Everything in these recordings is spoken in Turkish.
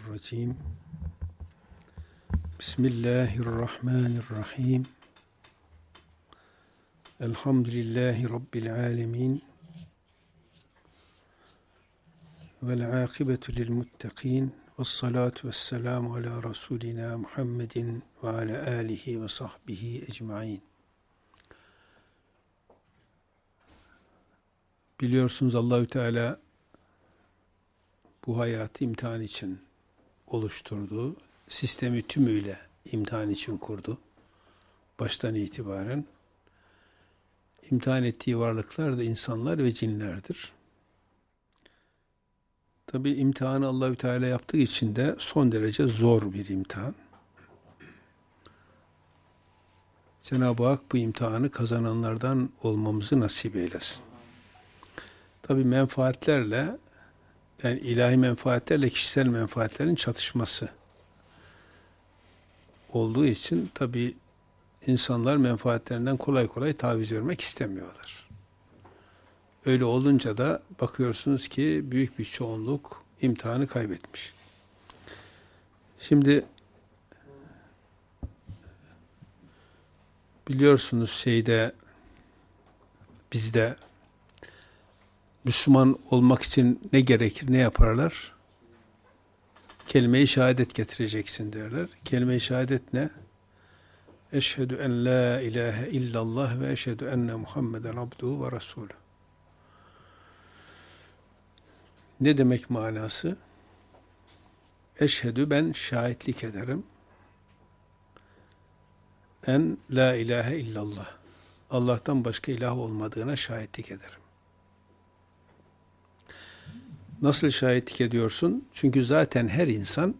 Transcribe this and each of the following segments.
Mineşşeytanirracim. Bismillahirrahmanirrahim. Elhamdülillahi Rabbil alemin. Vel âkibetu lil muttaqin. Vessalatu vesselamu ala Resulina Muhammedin ve ala alihi ve sahbihi ecmaîn. Biliyorsunuz Allahü Teala bu hayatı imtihan için oluşturdu. Sistemi tümüyle imtihan için kurdu. Baştan itibaren. İmtihan ettiği varlıklar da insanlar ve cinlerdir. Tabi imtihanı Allahü Teala yaptığı için de son derece zor bir imtihan. Cenab-ı Hak bu imtihanı kazananlardan olmamızı nasip eylesin. Tabi menfaatlerle, yani ilahi menfaatlerle kişisel menfaatlerin çatışması olduğu için tabi insanlar menfaatlerinden kolay kolay taviz vermek istemiyorlar. Öyle olunca da bakıyorsunuz ki büyük bir çoğunluk imtihanı kaybetmiş. Şimdi biliyorsunuz bizde Müslüman olmak için ne gerekir, ne yaparlar? Kelime-i şehadet getireceksin derler. Kelime-i şehadet ne? Eşhedü en la ilahe illallah ve eşhedü enne Muhammeden abduhu ve resulü. Ne demek manası? Eşhedü, ben şahitlik ederim. En la ilahe illallah. Allah'tan başka ilah olmadığına şahitlik ederim. Nasıl şahitlik ediyorsun? Çünkü zaten her insan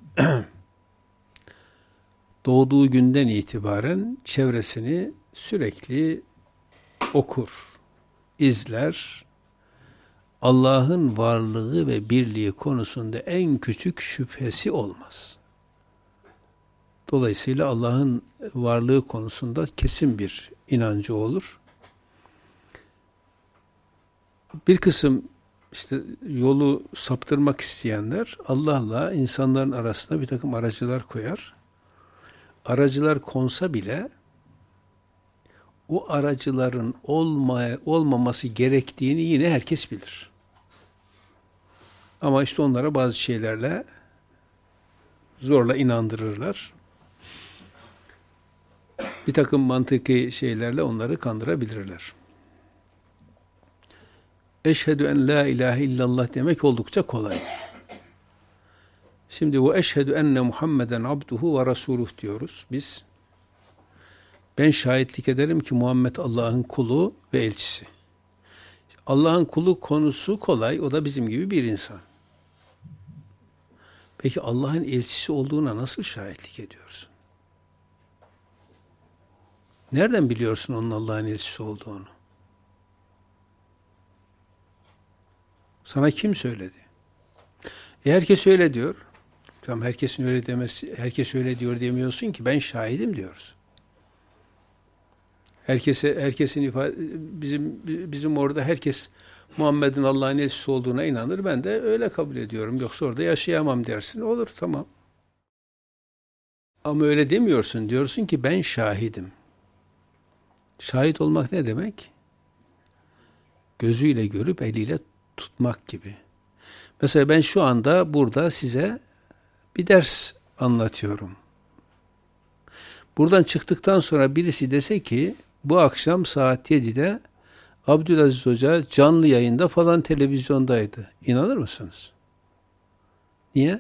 doğduğu günden itibaren çevresini sürekli okur, izler. Allah'ın varlığı ve birliği konusunda en küçük şüphesi olmaz. Dolayısıyla Allah'ın varlığı konusunda kesin bir inancı olur. Bir kısım yolu saptırmak isteyenler Allah'la insanların arasında bir takım aracılar koyar. Aracılar konsa bile o aracıların olmaması gerektiğini yine herkes bilir. Ama onlara bazı şeylerle zorla inandırırlar. Bir takım mantıki şeylerle onları kandırabilirler. Eşhedü en la ilahe illallah demek oldukça kolaydır. Şimdi bu eşhedü enne Muhammeden abduhu ve resuluh diyoruz biz. Ben şahitlik ederim ki Muhammed Allah'ın kulu ve elçisi. Allah'ın kulu konusu kolay, o da bizim gibi bir insan. Peki Allah'ın elçisi olduğuna nasıl şahitlik ediyorsun? Nereden biliyorsun onun Allah'ın elçisi olduğunu? Sana kim söyledi? Herkes öyle diyor. Tamam, herkesin öyle demesi, herkes öyle diyor demiyorsun ki, ben şahidim diyoruz. Herkesin ifade, bizim orada herkes Muhammed'in Allah'ın elçisi olduğuna inanır. Ben de öyle kabul ediyorum. Yoksa orada yaşayamam dersin. Olur, tamam. Ama öyle demiyorsun. Diyorsun ki ben şahidim. Şahit olmak ne demek? Gözüyle görüp eliyle tutmak gibi. Mesela ben şu anda burada size bir ders anlatıyorum. Buradan çıktıktan sonra birisi dese ki bu akşam saat 7'de Abdülaziz Hoca canlı yayında falan televizyondaydı. İnanır mısınız? Niye?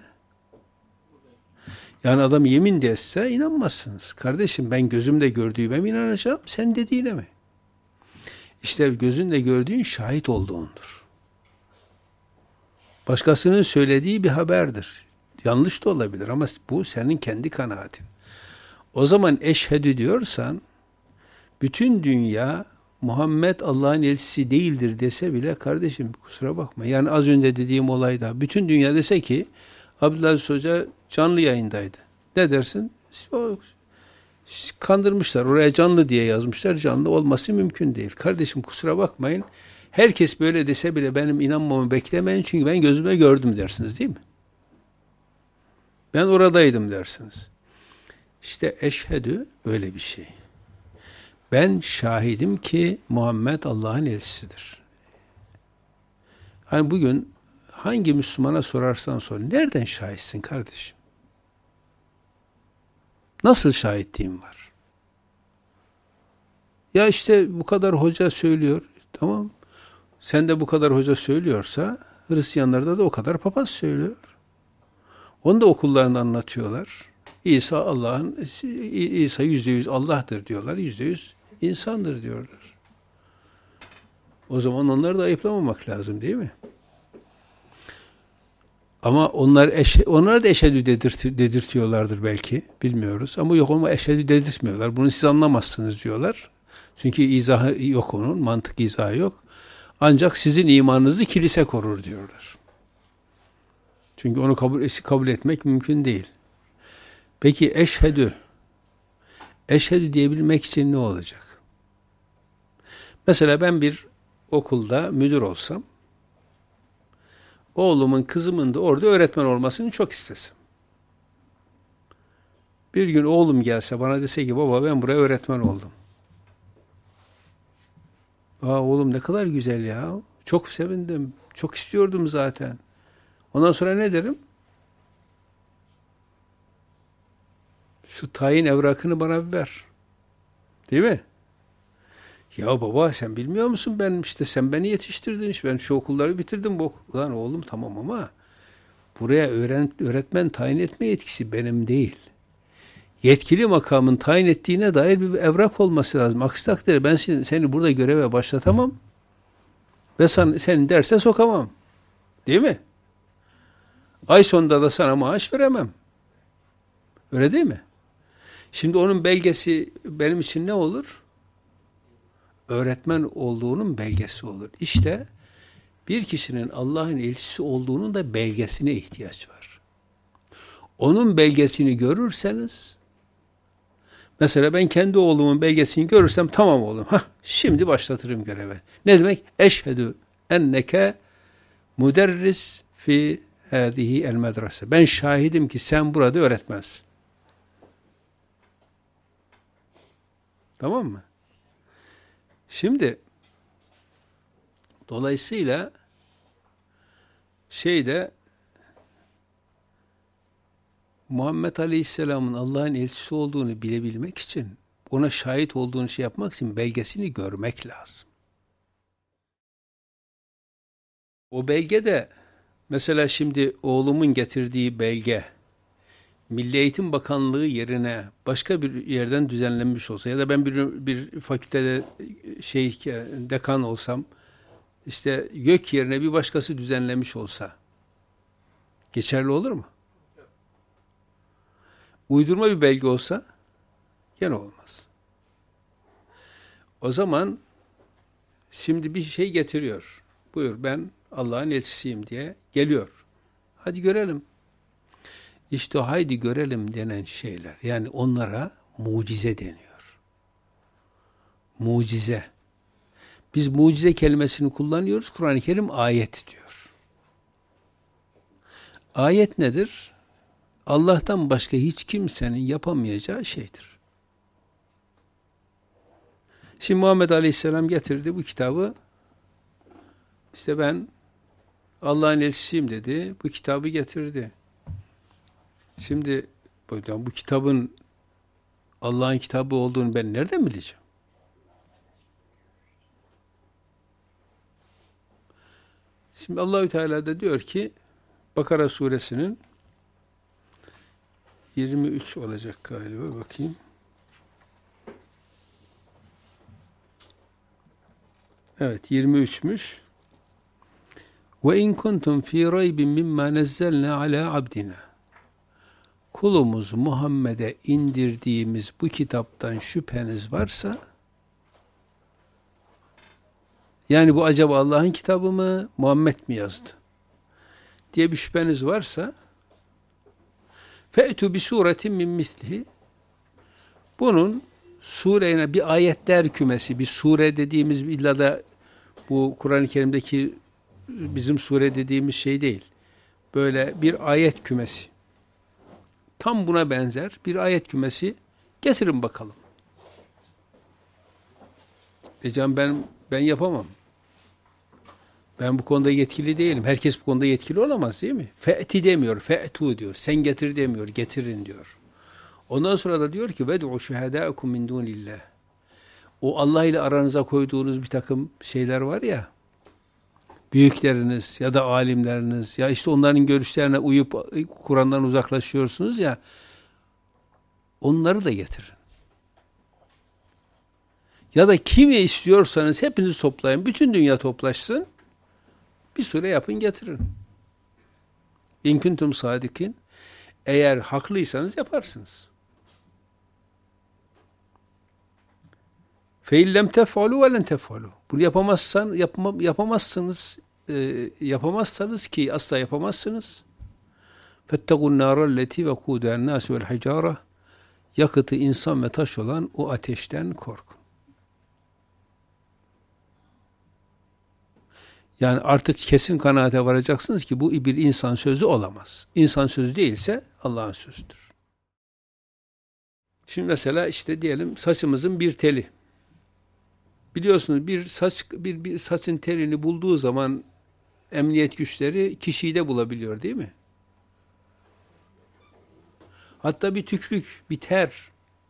Yani adam yemin de etse inanmazsınız. Kardeşim, ben gözümle gördüğüme mi inanacağım, sen dediğine mi? İşte gözünle gördüğün şahit olduğundur. Başkasının söylediği bir haberdir. Yanlış da olabilir ama bu senin kendi kanaatin. O zaman eşhedü diyorsan, bütün dünya Muhammed Allah'ın elçisi değildir dese bile, kardeşim kusura bakma. Yani az önce dediğim olayda bütün dünya dese ki Abdülaziz Hoca canlı yayındaydı. Ne dersin? Kandırmışlar. Oraya canlı diye yazmışlar. Canlı olması mümkün değil. Kardeşim kusura bakmayın. Herkes böyle dese bile benim inanmamı beklemeyin. Çünkü ben gözüme gördüm dersiniz, değil mi? Ben oradaydım dersiniz. İşte eşhedü böyle bir şey. Ben şahidim ki Muhammed Allah'ın elçisidir. Hani bugün hangi Müslümana sorarsan sor, nereden şahitsin kardeşim? Nasıl şahitliğin var? Ya işte bu kadar hoca söylüyor. Tamam. Sen de bu kadar hoca söylüyorsa Hristiyanlarda da o kadar papaz söylüyor. Onu da okullarında anlatıyorlar. İsa %100 Allah'tır diyorlar. %100 insandır diyorlar. O zaman onları da ayıplamamak lazım değil mi? Ama onlara da eşhedü dedirtiyorlardır belki. Bilmiyoruz. Ama yok, onu eşhedü dedirtmiyorlar. Bunu siz anlamazsınız diyorlar. Çünkü izahı yok onun. Mantık izahı yok. Ancak sizin imanınızı kilise korur diyorlar. Çünkü onu kabul etmek mümkün değil. Peki eşhedü diyebilmek için ne olacak? Mesela ben bir okulda müdür olsam, oğlumun, kızımın da orada öğretmen olmasını çok istesem. Bir gün oğlum gelse bana dese ki baba ben buraya öğretmen oldum. Oğlum ne kadar güzel ya. Çok sevindim. Çok istiyordum zaten. Ondan sonra ne derim? Şu tayin evrakını bana bir ver. Değil mi? Ya baba sen bilmiyor musun, sen beni yetiştirdin, ben şu okulları bitirdim bu Lan oğlum tamam ama buraya öğretmen tayin etme yetkisi benim değil. Yetkili makamın tayin ettiğine dair bir evrak olması lazım. Aksi takdirde ben seni burada göreve başlatamam ve seni derse sokamam. Değil mi? Ay sonunda da sana maaş veremem. Öyle değil mi? Şimdi onun belgesi benim için ne olur? Öğretmen olduğunun belgesi olur. İşte bir kişinin Allah'ın elçisi olduğunun da belgesine ihtiyaç var. Onun belgesini görürseniz, mesela ben kendi oğlumun belgesini görürsem tamam oğlum, şimdi başlatırım göreve. Ne demek? Eşhedü enneke müderris fi hâzihi el medrese. Ben şahidim ki sen burada öğretmensin. Tamam mı? Şimdi dolayısıyla Muhammed Aleyhisselam'ın Allah'ın elçisi olduğunu bilebilmek için, ona şahit olduğunu yapmak için belgesini görmek lazım. O belge de mesela şimdi oğlumun getirdiği belge Milli Eğitim Bakanlığı yerine başka bir yerden düzenlenmiş olsa ya da ben bir fakültede dekan olsam, işte YÖK yerine bir başkası düzenlemiş olsa geçerli olur mu? Uydurma bir belge olsa gene olmaz. O zaman şimdi bir şey getiriyor. Buyur ben Allah'ın elçisiyim diye geliyor. Hadi görelim. İşte haydi görelim denen şeyler. Yani onlara mucize deniyor. Mucize. Biz mucize kelimesini kullanıyoruz. Kur'an-ı Kerim ayet diyor. Ayet nedir? Allah'tan başka hiç kimsenin yapamayacağı şeydir. Şimdi Muhammed Aleyhisselam getirdi bu kitabı. İşte ben Allah'ın elçisiyim dedi. Bu kitabı getirdi. Şimdi bu kitabın Allah'ın kitabı olduğunu ben nereden bileceğim? Şimdi Allahü Teala da diyor ki Bakara suresinin 23 olacak galiba, bakayım. Evet 23'müş. Ve in kuntum fi raybin mimma nazzalna ala abdina. Kulumuz Muhammed'e indirdiğimiz bu kitaptan şüpheniz varsa, yani bu acaba Allah'ın kitabı mı, Muhammed mi yazdı diye bir şüpheniz varsa, fe'tu bi suretin min mislihi, bunun sureye bir ayetler kümesi, bir sure dediğimiz illa da bu Kur'an-ı Kerim'deki bizim sure dediğimiz şey değil. Böyle bir ayet kümesi. tam buna benzer bir ayet kümesi getirin bakalım. Can ben yapamam. Ben bu konuda yetkili değilim. Herkes bu konuda yetkili olamaz değil mi? Fe'ti demiyor, fe'tu diyor. Sen getir demiyor, getirin diyor. Ondan sonra da diyor ki ved'u şuhedâekum min dûnillah. O Allah ile aranıza koyduğunuz bir takım şeyler var ya, büyükleriniz ya da alimleriniz ya işte onların görüşlerine uyup Kur'an'dan uzaklaşıyorsunuz ya, onları da getirin. Ya da kimi istiyorsanız hepinizi toplayın. Bütün dünya toplaşsın. Bir süre yapın getirin. İn kuntum sadikin. Eğer haklıysanız yaparsınız. Fe lem tef'alu ve len tef'alu. Bunu yapamazsanız ki asla yapamazsınız. Fettegun nârelleti ve kûdâ'n nâs vel hicâre. Yakıtı insan ve taş olan o ateşten korkun. Yani artık kesin kanaate varacaksınız ki bu bir insan sözü olamaz. İnsan sözü değilse Allah'ın sözüdür. Şimdi mesela işte diyelim saçımızın bir teli. Biliyorsunuz bir saçın telini bulduğu zaman emniyet güçleri kişiyi de bulabiliyor değil mi? Hatta bir tükrük, bir ter,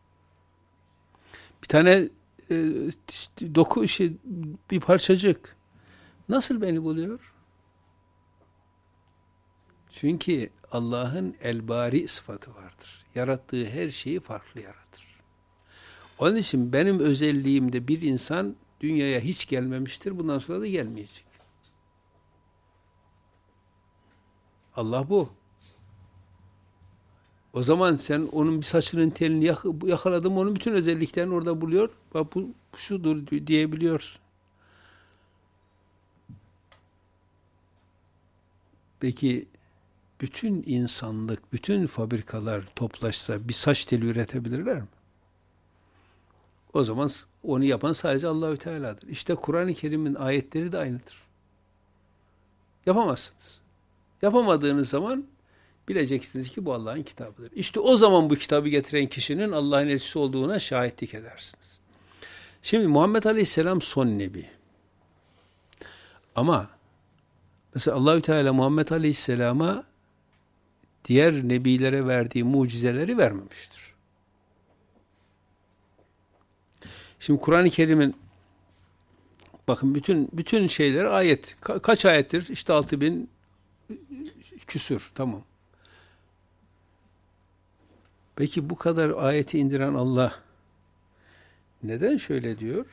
bir tane bir parçacık nasıl beni buluyor? Çünkü Allah'ın el-bari sıfatı vardır. Yarattığı her şeyi farklı yaratır. Onun için benim özelliğimde bir insan dünyaya hiç gelmemiştir. Bundan sonra da gelmeyecek. Allah bu. O zaman sen onun bir saçının telini yakaladın, onun bütün özelliklerini orada buluyor. Bak bu şudur diyebiliyorsun. Peki bütün insanlık, bütün fabrikalar toplaşsa bir saç teli üretebilirler mi? O zaman onu yapan sadece Allahü Teala'dır. İşte Kur'an-ı Kerim'in ayetleri de aynıdır. Yapamazsınız. Yapamadığınız zaman bileceksiniz ki bu Allah'ın kitabıdır. İşte o zaman bu kitabı getiren kişinin Allah'ın elçisi olduğuna şahitlik edersiniz. Şimdi Muhammed Aleyhisselam son nebi. Ama mesela Allahü Teala Muhammed Aleyhisselam'a diğer nebilere verdiği mucizeleri vermemiştir. Şimdi Kur'an-ı Kerim'in bakın bütün şeyler ayet. Kaç ayettir? İşte 6000 küsür. Tamam. Peki bu kadar ayeti indiren Allah neden şöyle diyor?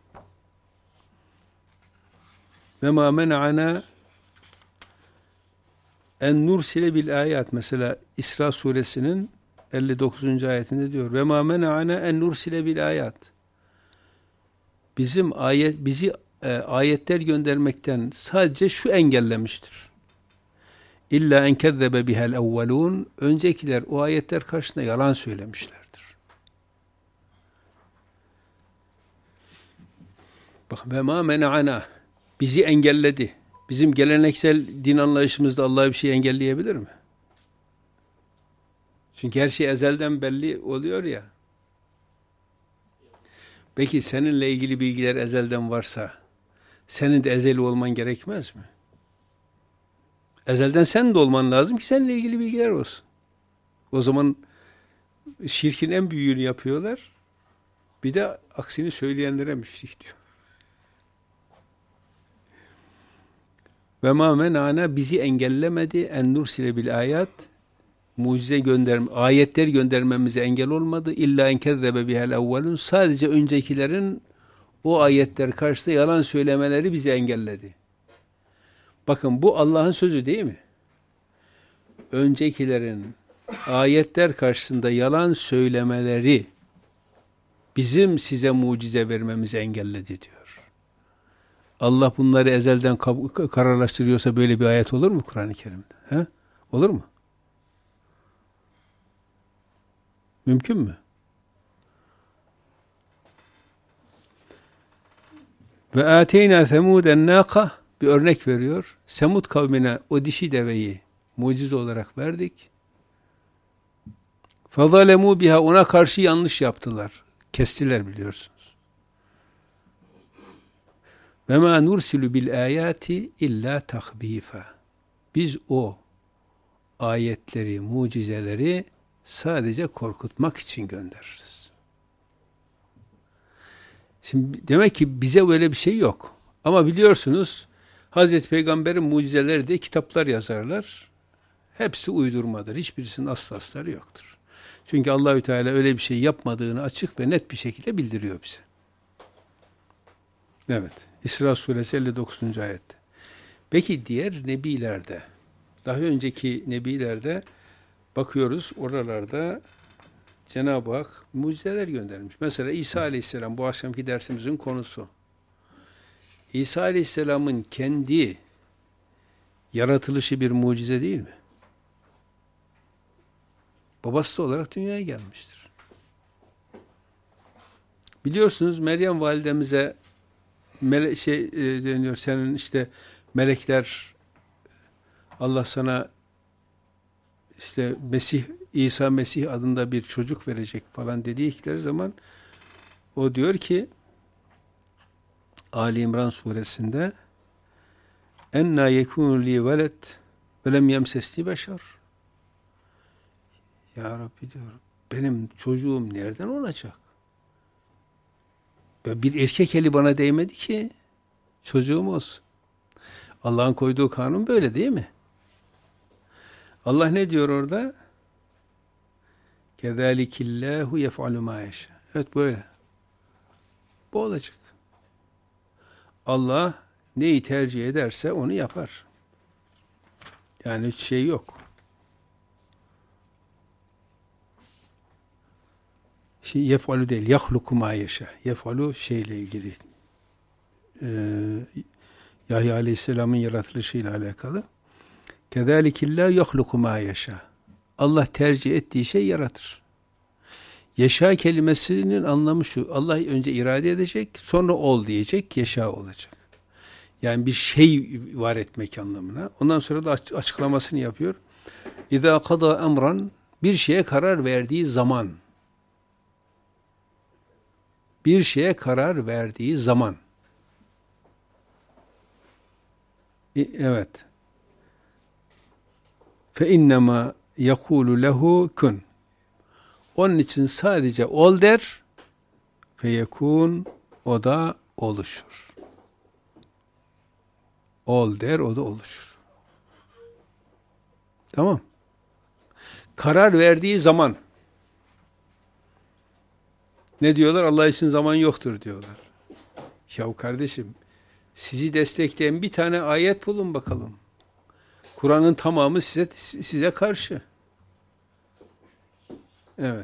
Ve ma mena'ana en nursile bil ayat. Mesela İsra suresinin 59. ayetinde diyor. Ve ma mena'ana en nursile bil ayat. Bizi ayetler göndermekten sadece şu engellemiştir. İlla en kezzebe bihel evvelun. Öncekiler o ayetler karşısında yalan söylemişlerdir. Bak ve ma mena'ana, bizi engelledi. Bizim geleneksel din anlayışımızda Allah bir şey engelleyebilir mi? Çünkü her şey ezelden belli oluyor ya. Peki seninle ilgili bilgiler ezelden varsa senin de ezeli olman gerekmez mi? Ezelden sen de olman lazım ki seninle ilgili bilgiler olsun. O zaman şirkin en büyüğünü yapıyorlar. Bir de aksini söyleyenlere müşrik diyor. Ve ma menana, bizi engellemedi en nursile bil ayat, ayetler göndermemize engel olmadı. İlla en kezzebe bihel evvelun, sadece öncekilerin o ayetler karşısında yalan söylemeleri bizi engelledi. Bakın bu Allah'ın sözü değil mi? Öncekilerin ayetler karşısında yalan söylemeleri bizim size mucize vermemizi engelledi diyor. Allah bunları ezelden kararlaştırıyorsa böyle bir ayet olur mu Kur'an-ı Kerim'de? He? Olur mu? Mümkün mü? Ve ateyna semuden nâka, bir örnek veriyor. Semud kavmine o dişi deveyi mucize olarak verdik. فَظَلَمُوا biha ona karşı yanlış yaptılar. Kestiler biliyorsunuz. وَمَا نُرْسِلُ بِالْآيَاتِ illa تَخْب۪يفًا biz o ayetleri, mucizeleri sadece korkutmak için göndeririz. Şimdi demek ki bize böyle bir şey yok. Ama biliyorsunuz Hazreti Peygamber'in mucizeleri de kitaplar yazarlar. Hepsi uydurmadır. Hiçbirisinin aslı yoktur. Çünkü Allahü Teala öyle bir şey yapmadığını açık ve net bir şekilde bildiriyor bize. Evet. İsra suresi 59. ayette. Peki diğer nebilerde, daha önceki nebilerde bakıyoruz oralarda Cenab-ı Hak mucizeler göndermiş. Mesela İsa Aleyhisselam bu akşamki dersimizin konusu. İsa Aleyhisselam'ın kendi yaratılışı bir mucize değil mi? Babası olarak dünyaya gelmiştir. Biliyorsunuz Meryem validemize deniyor, senin işte melekler Allah sana işte İsa Mesih adında bir çocuk verecek falan dedikleri zaman o diyor ki Ali İmran suresinde enna yekunu li veled ve lem yemsesni beşer. Ya Rabbi diyor, benim çocuğum nereden olacak? Bir erkek eli bana değmedi ki çocuğum olsun. Allah'ın koyduğu kanun böyle değil mi? Allah ne diyor orada? Kezâlikillâhu yef'alü mâ yeşâ. Evet böyle. Bu olacak. Allah neyi tercih ederse onu yapar. Yani hiç şey yok. Yef'alü değil, yahluku mâ yeşâ. Yef'alü şeyle ilgili. Yahya Aleyhisselam'ın yaratılışıyla alakalı. Kezâlikillâhu yahluku mâ yeşâ. Allah tercih ettiği şey yaratır. Yeşâ kelimesinin anlamı şu. Allah önce irade edecek, sonra ol diyecek, yeşâ olacak. Yani bir şey var etmek anlamına. Ondan sonra da açıklamasını yapıyor. İzâ kadâ emran, bir şeye karar verdiği zaman. Bir şeye karar verdiği zaman. Evet. Fe innema yekulu lehu kun. Onun için sadece ol der, feyekun, o da oluşur. Ol der, o da oluşur. Tamam. Karar verdiği zaman ne diyorlar? Allah için zaman yoktur diyorlar. Ya kardeşim, sizi destekleyen bir tane ayet bulun bakalım. Kur'an'ın tamamı size karşı. Evet.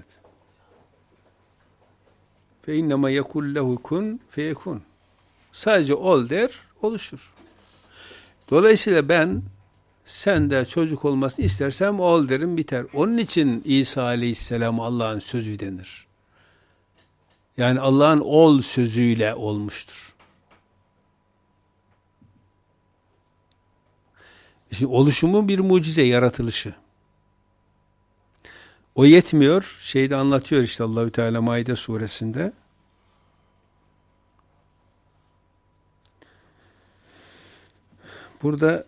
Fe innema yekul lehu kun feyekun. Sadece ol der, oluşur. Dolayısıyla ben sende çocuk olmasını istersem ol derim, biter. Onun için İsa Aleyhisselam Allah'ın sözü denir. Yani Allah'ın ol sözüyle olmuştur. Şimdi oluşumu bir mucize, yaratılışı. O yetmiyor. Şeyde anlatıyor işte Allahü Teala Maide suresinde. Burada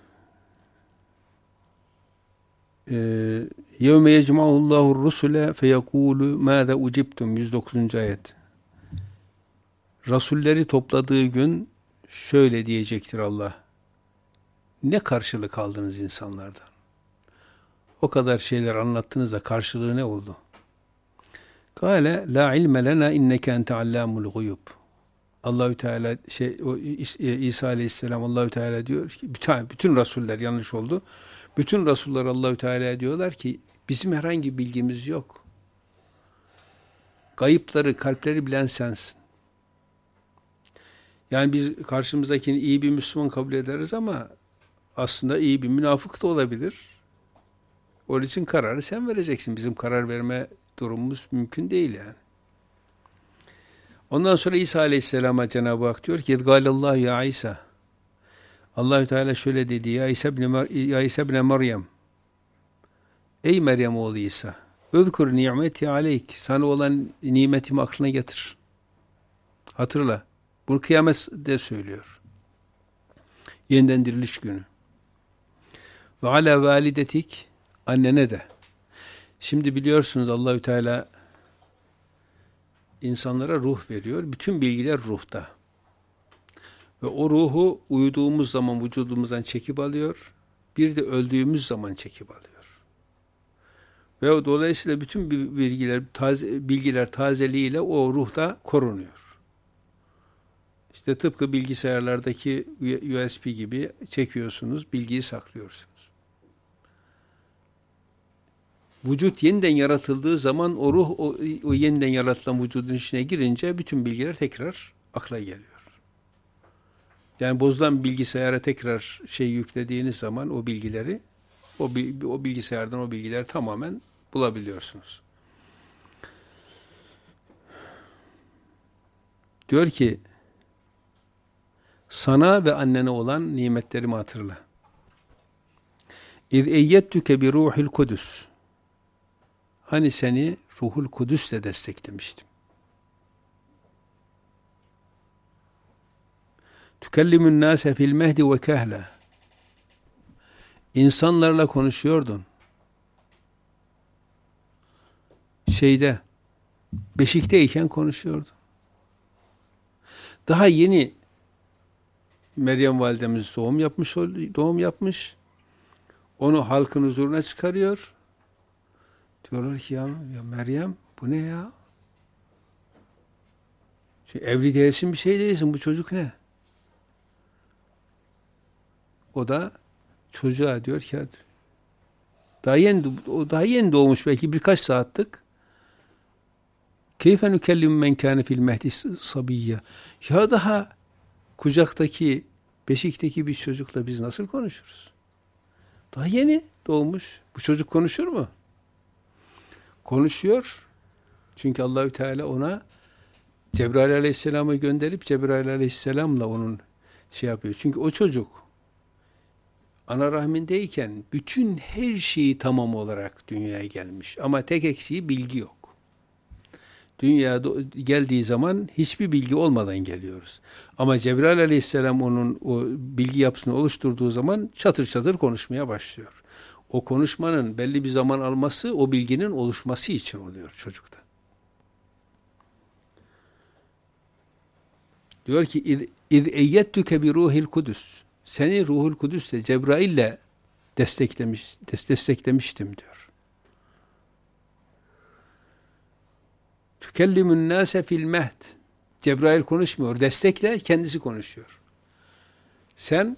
yevme yecma'ullahu rusule feyekulu mâze ucibtum 109. ayet. Rasulleri topladığı gün şöyle diyecektir Allah. Ne karşılık aldınız insanlardan? O kadar şeyler anlattınız da karşılığı ne oldu? Kâle la ilme lena inneke ente allâmul guyub. Allahü Teala İsa Aleyhisselam Allahü Teala diyor ki bütün rasuller yanlış oldu. Bütün rasuller Allahü Teala diyorlar ki bizim herhangi bilgimiz yok. Gayıpları, kalpleri bilen sensin. Yani biz karşımızdakini iyi bir Müslüman kabul ederiz ama aslında iyi bir münafık da olabilir. Onun için kararı sen vereceksin. Bizim karar verme durumumuz mümkün değil yani. Ondan sonra İsa Aleyhisselam'a Cenab-ı Hak diyor ki "Gâlallahu ya İsa." Allahü Teala şöyle dedi: "Ya İsa ibn Meryem. Ey Meryem oğlu İsa. Özkur nimeti aleyk. Sana olan nimetimi aklına getir. Hatırla. Bunu kıyamette söylüyor. Yeniden diriliş günü. Ve ala validetik, annene de. Şimdi biliyorsunuz Allahü Teala insanlara ruh veriyor. Bütün bilgiler ruhta. Ve o ruhu uyuduğumuz zaman vücudumuzdan çekip alıyor. Bir de öldüğümüz zaman çekip alıyor. Ve dolayısıyla bütün bilgiler tazeliğiyle o ruhta korunuyor. İşte tıpkı bilgisayarlardaki USB gibi çekiyorsunuz, bilgiyi saklıyorsunuz. Vücut yeniden yaratıldığı zaman o ruh o yeniden yaratılan vücudun içine girince bütün bilgiler tekrar akla geliyor. Yani bozulan bilgisayara tekrar yüklediğiniz zaman o bilgileri o bilgisayardan o bilgileri tamamen bulabiliyorsunuz. Diyor ki sana ve annene olan nimetlerimi hatırla. İz eyyettüke bi ruhil kudüs. Hani seni Ruhul Kudüs'le desteklemiştim. Tükellimün nâse fil mehdi ve kehla. İnsanlarla konuşuyordun. Beşikteyken konuşuyordun. Daha yeni Meryem validemiz doğum yapmış. Onu halkın huzuruna çıkarıyor. Diyorlar ki ya Meryem bu ne ya? Evli değilsin, bir şey değilsin. Bu çocuk ne? O da çocuğa diyor ki daha yeni doğmuş, belki birkaç saatlik. Keyfe nükellim men kâne fil mehdi sabiyya. Ya daha kucaktaki, beşikteki bir çocukla biz nasıl konuşuruz? Daha yeni doğmuş. Bu çocuk konuşur mu? Konuşuyor. Çünkü Allahü Teala ona Cebrail Aleyhisselam'ı gönderip Cebrail Aleyhisselam'la onun yapıyor. Çünkü o çocuk ana rahmindeyken bütün her şeyi tamam olarak dünyaya gelmiş. Ama tek eksiği bilgi yok. Dünyaya geldiği zaman hiçbir bilgi olmadan geliyoruz. Ama Cebrail Aleyhisselam onun o bilgi yapısını oluşturduğu zaman çatır çatır konuşmaya başlıyor. O konuşmanın belli bir zaman alması, o bilginin oluşması için oluyor çocukta. Diyor ki İz eyyettüke bi ruhil kudüs. Seni Ruhul Kudüs'le, Cebrail'le desteklemiştim diyor. Tükellimün nâse fil mehd. Cebrail konuşmuyor. Destekle kendisi konuşuyor. Sen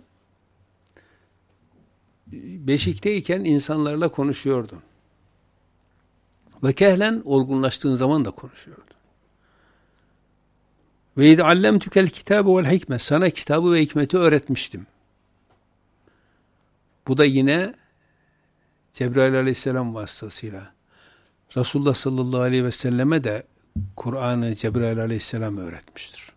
beşikteyken insanlarla konuşuyordun. Ve kehlen olgunlaştığın zaman da konuşuyordun. Ve iz allemtükel kitabe vel hikme. Sana kitabı ve hikmeti öğretmiştim. Bu da yine Cebrail Aleyhisselam vasıtasıyla Resulullah sallallahu aleyhi ve selleme de Kur'an'ı Cebrail Aleyhisselam öğretmiştir.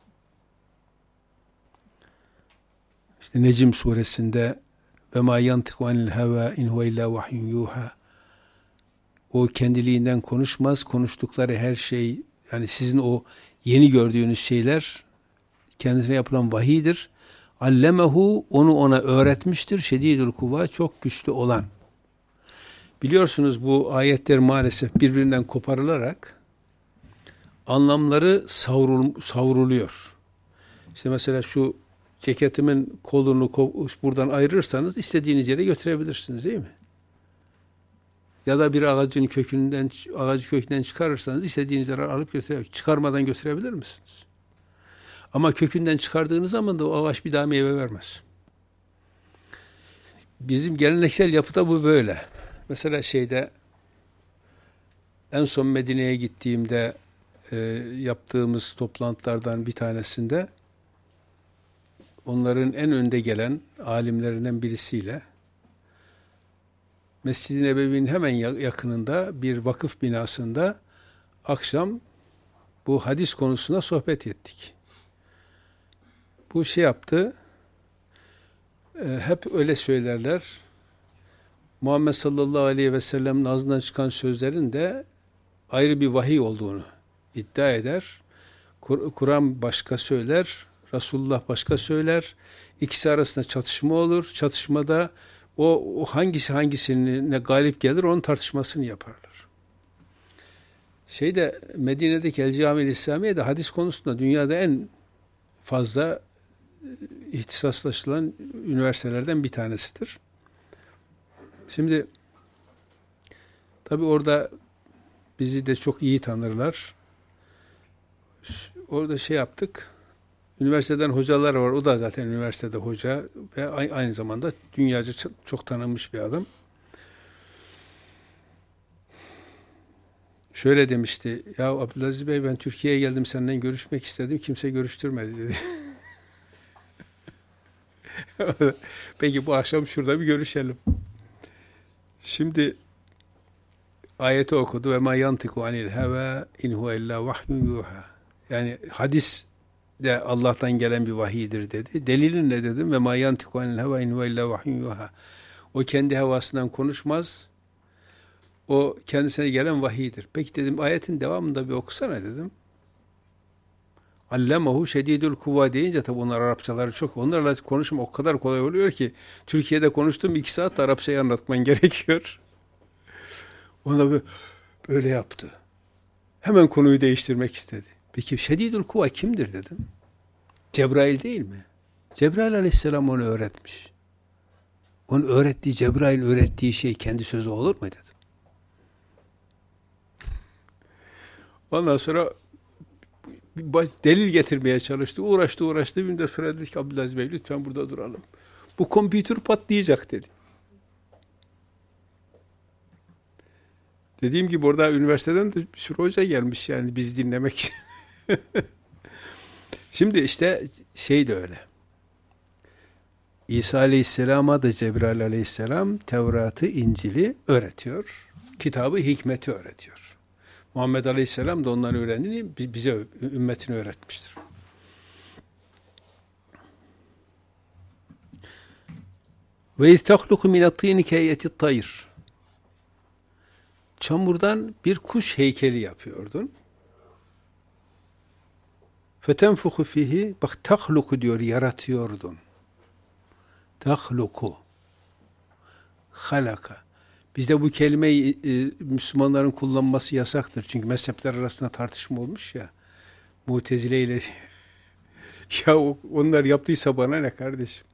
İşte Necm suresinde ve ma yantiku anil heva in huve illa vahyun yuha. O kendiliğinden konuşmaz. Konuştukları her şey, yani sizin o yeni gördüğünüz şeyler kendisine yapılan vahiydir. Allemehu, onu ona öğretmiştir. Şedidül kuvva, çok güçlü olan. Biliyorsunuz bu ayetler maalesef birbirinden koparılarak anlamları savruluyor. İşte mesela şu ceketimin kolunu buradan ayırırsanız istediğiniz yere götürebilirsiniz, değil mi? Ya da bir ağacı kökünden çıkarırsanız istediğiniz yere alıp götürebilirsiniz. Çıkarmadan götürebilir misiniz? Ama kökünden çıkardığınız zaman da o ağaç bir daha meyve vermez. Bizim geleneksel yapıda bu böyle. Mesela en son Medine'ye gittiğimde yaptığımız toplantılardan bir tanesinde onların en önde gelen alimlerinden birisiyle Mescid-i Nebevi'nin hemen yakınında bir vakıf binasında akşam bu hadis konusunda sohbet ettik. Bu yaptı. Hep öyle söylerler. Muhammed sallallahu aleyhi ve sellem'in ağzından çıkan sözlerin de ayrı bir vahiy olduğunu iddia eder. Kur'an başka söyler, Resulullah başka söyler. İkisi arasında çatışma olur. Çatışmada o hangisi hangisine galip gelir onun tartışmasını yaparlar. Medine'deki El Cami-i İslamiye de hadis konusunda dünyada en fazla ihtisaslaşılan üniversitelerden bir tanesidir. Şimdi tabii orada bizi de çok iyi tanırlar. Orada yaptık. Üniversiteden hocalar var. O da zaten üniversitede hoca ve aynı zamanda dünyaca çok tanınmış bir adam. Şöyle demişti. Ya Abdülaziz Bey, ben Türkiye'ye geldim, senden görüşmek istedim. Kimse görüştürmedi dedi. Peki bu akşam şurada bir görüşelim. Şimdi ayeti okudu ve ma yantiku anil heva in huve illa vahyun yuha. Yani hadis de Allah'tan gelen bir vahiydir dedi. Delilin ne dedim? Ve ma yantiku anil heva in huve illa vahyun yuha. O kendi havasından konuşmaz. O kendisine gelen vahiydir. Peki dedim, ayetin devamında bir okusana dedim. Allemahu şedidül kuvva deyince tabi onlar Arapçaları çok. Onlarla konuşma o kadar kolay oluyor ki Türkiye'de konuştum 2 saat Arapçayı anlatman gerekiyor. Ona böyle yaptı. Hemen konuyu değiştirmek istedi. Peki şedidül kuvva kimdir dedim. Cebrail değil mi? Cebrail aleyhisselam onu öğretmiş. Onun öğrettiği, Cebrail'in öğrettiği şey kendi sözü olur mu dedim. Ondan sonra delil getirmeye çalıştı. Uğraştı. Bir de sonra dedi ki Abdülaziz Bey lütfen burada duralım. Bu kompütür patlayacak dedi. Dediğim gibi orada üniversiteden de bir sürü hoca gelmiş yani bizi dinlemek için. Şimdi işte de öyle. İsa Aleyhisselam'a da Cebrail Aleyhisselam Tevrat'ı, İncil'i öğretiyor. Kitabı, hikmeti öğretiyor. Muhammed Aleyhisselam da onları öğrendiğini bize, ümmetini öğretmiştir. Ve istahluku minat-tîni keheyeti tayr. Çamurdan bir kuş heykeli yapıyordun. Fetenfuhu fihi, bak tahluku diyor, yaratıyordun. Tahluku. Halaka. Bizde bu kelimeyi Müslümanların kullanması yasaktır. Çünkü mezhepler arasında tartışma olmuş ya. Mutezile ile ya onlar yaptıysa bana ne kardeşim?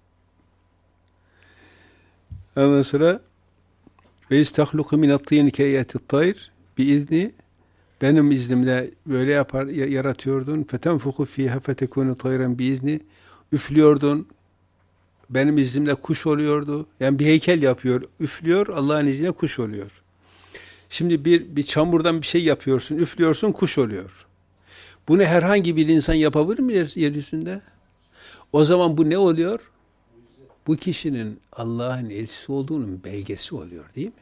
Ondan sonra ve istahluku minat-tîni keheyeti tayr biizni, benim iznimle böyle yaratıyordun. Fetenfuku fîhâ fetekûnü tayran biizni, üflüyordun. Benim iznimle kuş oluyordu. Yani bir heykel yapıyor, üflüyor, Allah'ın izniyle kuş oluyor. Şimdi bir çamurdan bir şey yapıyorsun, üflüyorsun, kuş oluyor. Bunu herhangi bir insan yapabilir mi yeryüzünde? O zaman bu ne oluyor? Bu kişinin Allah'ın elçisi olduğunun belgesi oluyor, değil mi?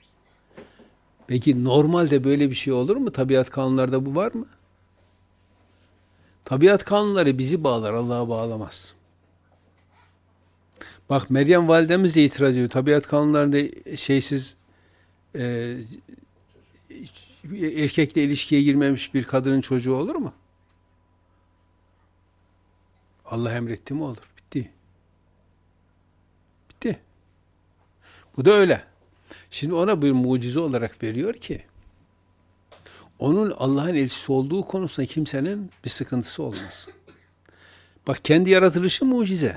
Peki normalde böyle bir şey olur mu? Tabiat kanunlarda bu var mı? Tabiat kanunları bizi bağlar, Allah'a bağlamaz. Bak Meryem validemiz de itiraz ediyor. Tabiat kanunlarında erkekle ilişkiye girmemiş bir kadının çocuğu olur mu? Allah emretti mi olur? Bitti. Bitti. Bu da öyle. Şimdi ona bir mucize olarak veriyor ki onun Allah'ın elçisi olduğu konusunda kimsenin bir sıkıntısı olmaz. Bak kendi yaratılışı mucize.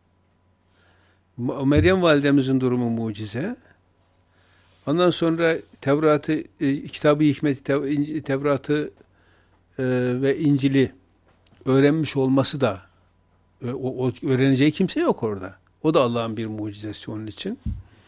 Meryem validemizin durumu mucize. Ondan sonra Tevrat'ı, kitabı hikmeti, Tevrat'ı ve İncil'i öğrenmiş olması da o öğreneceği kimse yok orada. O da Allah'ın bir mucizesi onun için.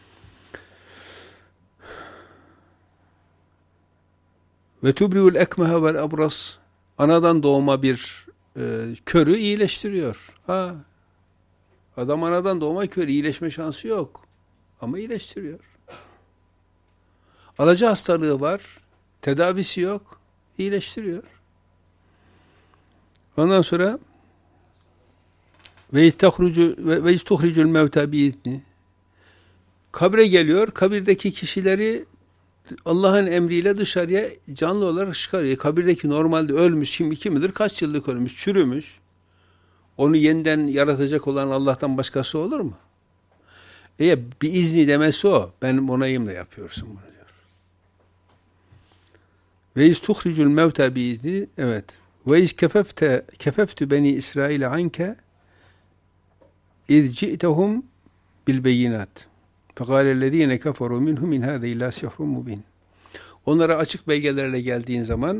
Ve tubriul ekmehe vel abras, anadan doğma bir körü iyileştiriyor. Adam anadan doğma kör, iyileşme şansı yok. Ama iyileştiriyor. Alaca hastalığı var, tedavisi yok, iyileştiriyor. Ondan sonra ve istuhricul mevta biizni, Kabre geliyor, kabirdeki kişileri Allah'ın emriyle dışarıya canlı olarak çıkarıyor. Kabirdeki normalde ölmüş, kim bilir kaç yıllık ölmüş, çürümüş. Onu yeniden yaratacak olan Allah'tan başkası olur mu? Bir izni demesi o. Benim onayımla yapıyorsun bunu diyor. Ve iz tuhricul mevta bi izni. Evet. Ve iz kefeftu beni İsrail anke iz ci'tehum bil beyinat. Fekâlellezîne keferû minhum in hâze illâ sihrun mubîn. Onlara açık belgelerle geldiğin zaman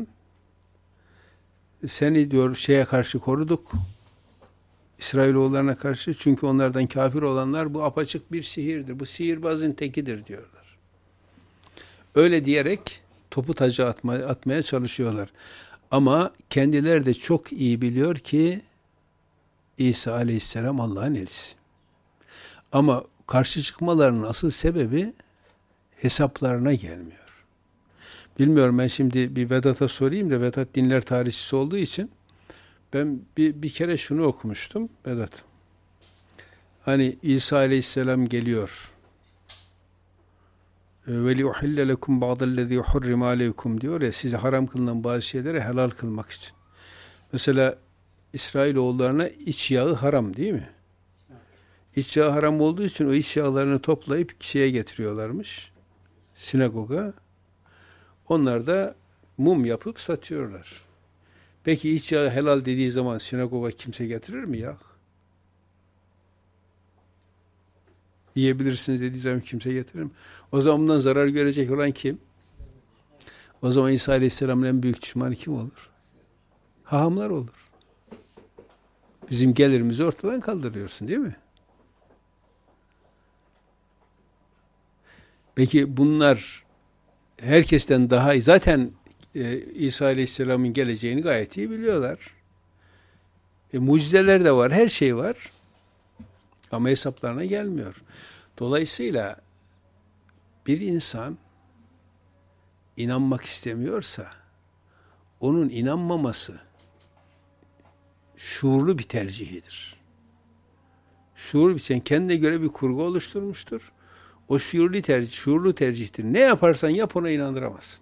seni diyor şeye karşı koruduk. İsrailoğullarına karşı, çünkü onlardan kafir olanlar bu apaçık bir sihirdir. Bu sihirbazın tekidir diyorlar. Öyle diyerek topu taca atmaya çalışıyorlar. Ama kendileri de çok iyi biliyor ki İsa Aleyhisselam Allah'ın elçisi. Ama karşı çıkmalarının asıl sebebi hesaplarına gelmiyor. Bilmiyorum, ben şimdi bir Vedat'a sorayım da, Vedat dinler tarihçisi olduğu için ben bir kere şunu okumuştum Vedat. Hani İsa Aleyhisselam geliyor. Ve liuhille lekum ba'dellezî hurrime aleykum diyor ya, size haram kılınan bazı şeyleri helal kılmak için. Mesela İsrailoğullarına iç yağı haram değil mi? İç yağı haram olduğu için o iç yağlarını toplayıp şeye getiriyorlarmış. Sinagoga. Onlar da mum yapıp satıyorlar. Peki iç yağı helal dediği zaman sinagoga kimse getirir mi ya? Yiyebilirsiniz dediği zaman kimse getirir mi? O zaman bundan zarar görecek olan kim? O zaman İsa Aleyhisselam'ın en büyük düşmanı kim olur? Hahamlar olur. Bizim gelirimizi ortadan kaldırıyorsun değil mi? Peki bunlar herkesten daha iyi. Zaten İsa Aleyhisselam'ın geleceğini gayet iyi biliyorlar. Mucizeler de var, her şey var. Ama hesaplarına gelmiyor. Dolayısıyla bir insan inanmak istemiyorsa, onun inanmaması şuurlu bir tercihidir. Şuurlu bir şey, kendine göre bir kurgu oluşturmuştur. O şuurlu tercihtir. Ne yaparsan yap, ona inandıramazsın.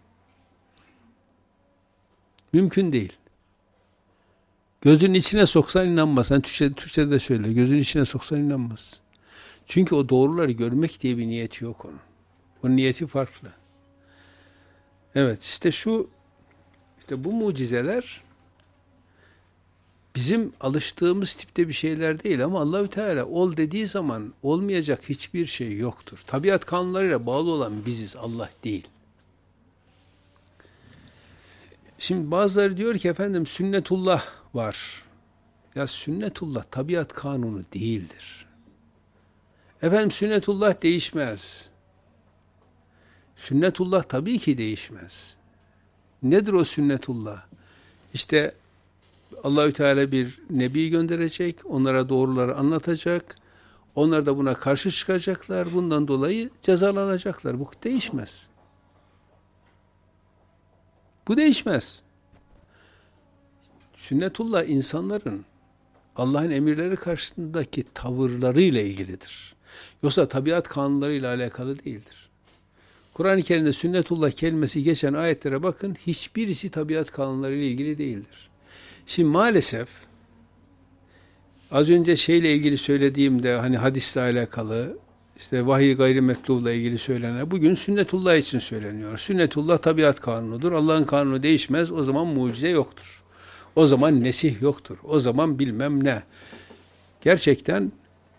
Mümkün değil. Gözünün içine soksan inanmaz. Hani Türkçe'de de söyler. Gözünün içine soksan inanmaz. Çünkü o doğruları görmek diye bir niyeti yok onun. Onun niyeti farklı. Evet, işte bu mucizeler bizim alıştığımız tipte bir şeyler değil, ama Allahü Teala ol dediği zaman olmayacak hiçbir şey yoktur. Tabiat kanunlarıyla bağlı olan biziz, Allah değil. Şimdi bazıları diyor ki efendim sünnetullah var. Ya sünnetullah tabiat kanunu değildir. Efendim sünnetullah değişmez. Sünnetullah tabii ki değişmez. Nedir o sünnetullah? İşte Allahü Teala bir nebi gönderecek, onlara doğruları anlatacak. Onlar da buna karşı çıkacaklar. Bundan dolayı cezalanacaklar. Bu değişmez. Bu değişmez. Sünnetullah insanların Allah'ın emirleri karşısındaki tavırlarıyla ilgilidir. Yoksa tabiat kanunlarıyla alakalı değildir. Kur'an-ı Kerim'de sünnetullah kelimesi geçen ayetlere bakın, hiçbirisi tabiat kanunlarıyla ilgili değildir. Şimdi maalesef az önce şeyle ilgili söylediğimde, hani hadisle alakalı, işte vahiy gayrimetlubla ilgili söylenen, bugün sünnetullah için söyleniyor. Sünnetullah tabiat kanunudur. Allah'ın kanunu değişmez. O zaman mucize yoktur. O zaman nesih yoktur. O zaman bilmem ne. Gerçekten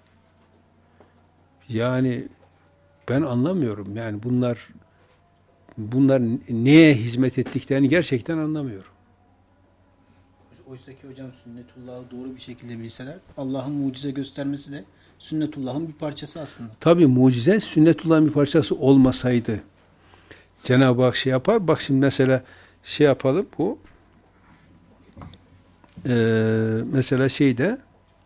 yani ben anlamıyorum. Yani bunlar neye hizmet ettiklerini gerçekten anlamıyorum. Oysa ki hocam sünnetullahı doğru bir şekilde bilseler, Allah'ın mucize göstermesi de sünnetullahın bir parçası aslında. Tabii mucize sünnetullahın bir parçası olmasaydı Cenab-ı Hak şey yapar. Bak şimdi mesela şey yapalım, bu mesela şeyde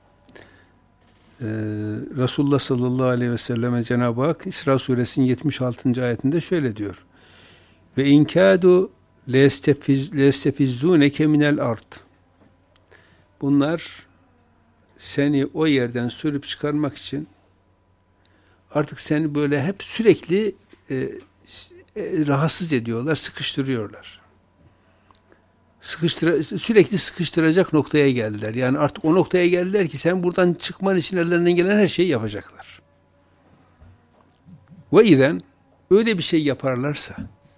Resulullah sallallahu aleyhi ve selleme Cenab-ı Hak İsra suresinin 76. ayetinde şöyle diyor. Ve inkâdu lestefizzûneke minel ard. Bunlar seni o yerden sürüp çıkarmak için artık seni böyle hep sürekli rahatsız ediyorlar, sıkıştırıyorlar. Sürekli sıkıştıracak noktaya geldiler. Yani artık o noktaya geldiler ki sen buradan çıkman için ellerinden gelen her şeyi yapacaklar. Ve izen öyle bir şey yaparlarsa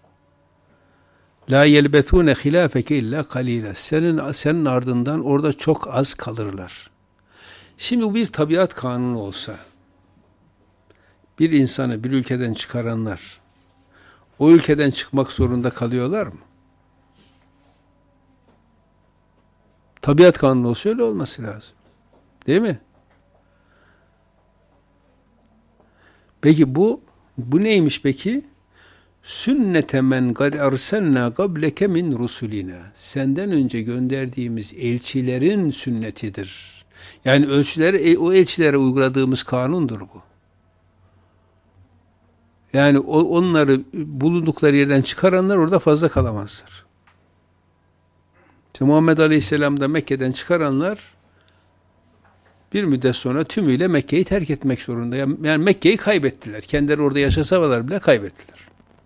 la yelbetune hilafeke illa kalila. Senin ardından orada çok az kalırlar. Şimdi bu bir tabiat kanunu olsa, bir insanı bir ülkeden çıkaranlar o ülkeden çıkmak zorunda kalıyorlar mı? Tabiat kanunu olsa öyle olması lazım. Değil mi? Peki bu neymiş peki? Sünnete men kad erselna qableke min rusulina. Senden önce gönderdiğimiz elçilerin sünnetidir. Yani o elçilere uyguladığımız kanundur bu. Yani onları bulundukları yerden çıkaranlar orada fazla kalamazlar. İşte Muhammed Aleyhisselam'da Mekke'den çıkaranlar bir müddet sonra tümüyle Mekke'yi terk etmek zorunda. Yani Mekke'yi kaybettiler. Kendileri orada yaşasalar bile kaybettiler.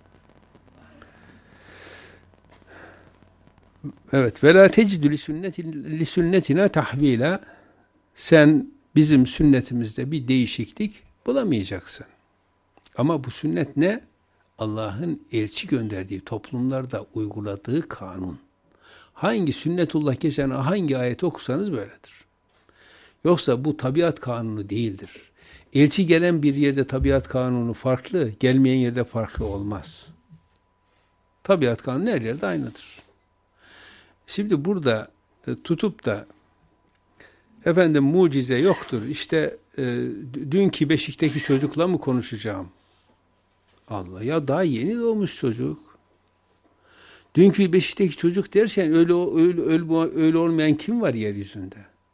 Evet. Ve la tecidü li sünnetina tahvila. Sen bizim sünnetimizde bir değişiklik bulamayacaksın. Ama bu sünnet ne? Allah'ın elçi gönderdiği toplumlarda uyguladığı kanun. Hangi sünnetullah geçen hangi ayeti okusanız böyledir. Yoksa bu tabiat kanunu değildir. Elçi gelen bir yerde tabiat kanunu farklı, gelmeyen yerde farklı olmaz. Tabiat kanunu her yerde aynıdır. Şimdi burada tutup da efendim mucize yoktur. İşte dünkü beşikteki çocukla mı konuşacağım? Allah ya daha yeni doğmuş çocuk. Dünkü beşikteki çocuk dersen öyle olmayan kim var yeryüzünde?